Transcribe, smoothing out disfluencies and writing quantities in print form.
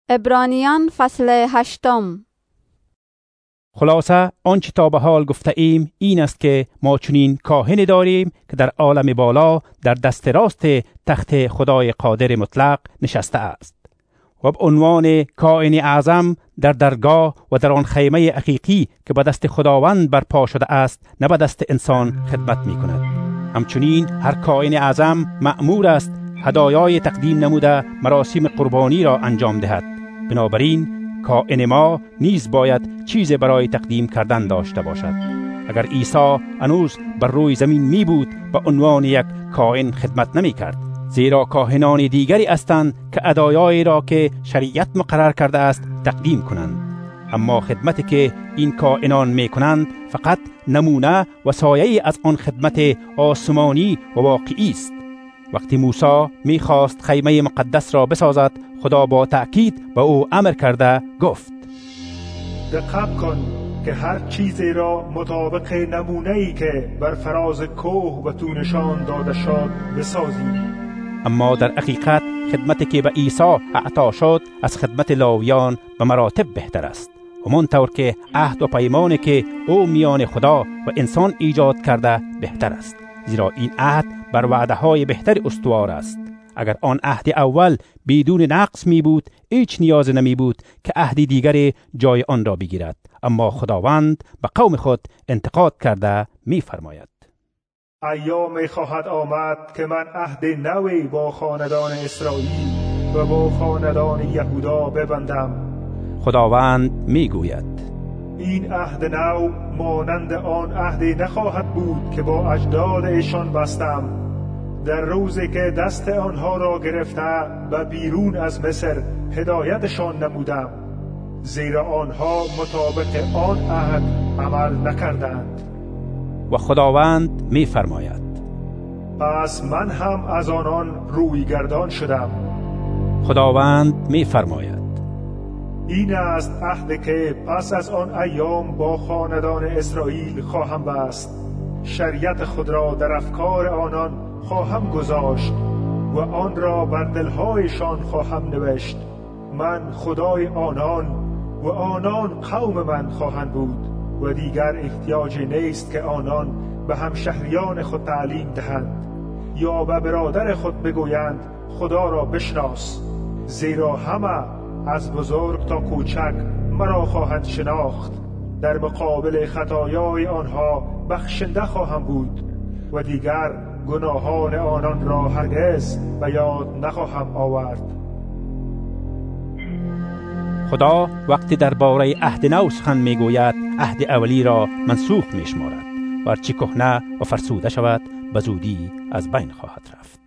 عبرانیان فصل 8. خلاصه آنچه تا به حال گفته ایم این است که ما چنین کاهن داریم که در عالم بالا در دست راست تخت خدای قادر مطلق نشسته است و به عنوان کاهن اعظم در درگاه و در آن خیمه حقیقی که به دست خداوند برپا شده است نه به دست انسان خدمت می کند. همچنین هر کاهن اعظم مأمور است هدایای تقدیم نموده مراسم قربانی را انجام دهد. بنابراین کاهن ما نیز باید چیز برای تقدیم کردن داشته باشد. اگر عیسی هنوز بر روی زمین می بود به عنوان یک کاهن خدمت نمی کرد، زیرا کاهنان دیگری هستند که هدایایی را که شریعت مقرر کرده است تقدیم کنند. اما خدمتی که این کاهنان می کنند فقط نمونه و سایه از آن خدمت آسمانی و واقعی است. وقتی موسی می خواست خیمه مقدس را بسازد، خدا با تأکید به او امر کرده گفت: دقت کن که هر چیزی را مطابق نمونه‌ای که بر فراز کوه و تو نشان داده شد بسازی. اما در حقیقت خدمتی که به عیسی عطا شد از خدمت لاویان به مراتب بهتر است، همانطور که عهد و پیمانی که او میان خدا و انسان ایجاد کرده بهتر است، زیرا این عهد بر وعده های بهتر استوار است. اگر آن عهد اول بدون نقص می بود، هیچ نیاز نمی بود که عهد دیگر جای آن را بگیرد. اما خداوند به قوم خود انتقاد کرده می فرماید: ایامی خواهد آمد که من عهد نوی با خاندان اسرائیل و با خاندان یهودا ببندم. خداوند می گوید: این عهد نو مانند آن عهدی نخواهد بود که با اجداد ایشان بستم در روزی که دست آنها را گرفته و بیرون از مصر هدایتشان نمودم، زیرا آنها مطابق آن عهد عمل نکردند. و خداوند می فرماید: پس من هم از آنان روی گردان شدم. خداوند می فرماید: این است عهدی که پس از آن ایام با خاندان اسرائیل خواهم بست. شریعت خود را در افکار آنان خواهم گذاشت و آن را بر دلهایشان خواهم نوشت. من خدای آنان و آنان قوم من خواهند بود و دیگر احتیاجی نیست که آنان به همشهریان خود تعلیم دهند یا به برادر خود بگویند خدا را بشناس، زیرا همه از بزرگ تا کوچک مرا خواهند شناخت. در مقابل خطایای آنها بخشنده خواهم بود و دیگر گناهان آنان را هرگز به یاد نخواهم آورد. خدا وقتی درباره عهد نو سخن میگوید عهد اولی را منسوخ میشمارد و هرچه کهنه و فرسوده شود به زودی از بین خواهد رفت.